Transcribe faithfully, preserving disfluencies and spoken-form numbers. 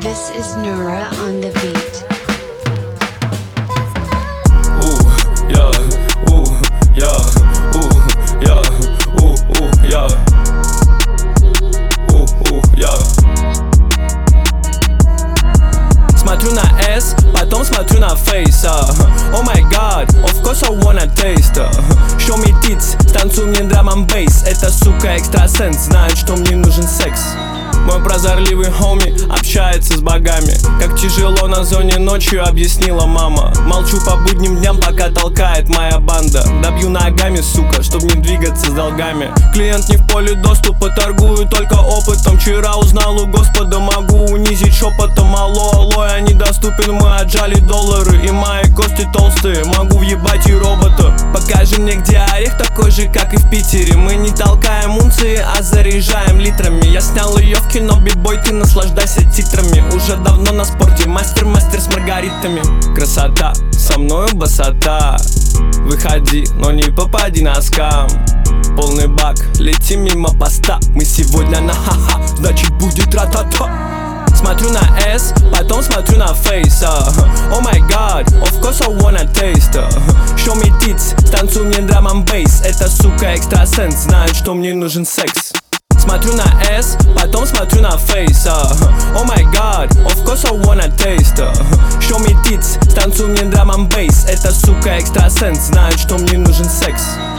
This is Nura on the beat. Ooh, yeah, ooh, yeah, ooh, yeah, ooh, ooh, yeah, ooh, ooh, yeah. Смотрю на S, потом смотрю на Face. uh. Oh my god, of course I wanna taste. uh. Show me tits, станцуй мне драм н бейс. Эта сука экстрасенс, знает, что мне нужен секс. Мой прозорливый хоми общается с богами. Как тяжело на зоне ночью, объяснила мама. Молчу по будним дням, пока толкает моя банда. Добью ногами, сука, чтоб не двигаться с долгами. Клиент не в поле доступа, торгую только опытом. Вчера узнал у Господа, могу унизить шепотом. Алло, алло, я недоступен, мы отжали доллары. И мои кости толстые, могу въебать и робота. Покажи мне, где орех такой же, как и в Питере. Мы не толкаем унции, а заряжаем литрами. Я снял ее в кино, бибой, ты наслаждайся титрами. Уже давно на спорте, мастер-мастер с маргаритами. Красота, со мною басота. Выходи, но не попади на скам. Полный бак, лети мимо поста. Мы сегодня на ха-ха, значит будет ра-та-та. Смотрю на S, потом смотрю на Face. uh. Oh my god, of course I wanna taste. uh. Show me tits, станцуй мне драм н бейс. Эта сука экстрасенс, знает, что мне нужен секс. Смотрю на S, потом смотрю на Face. uh. Oh my god, of course I wanna taste. uh. Show me tits, станцуй мне драм н бейс. Эта сука экстрасенс, знает, что мне нужен секс.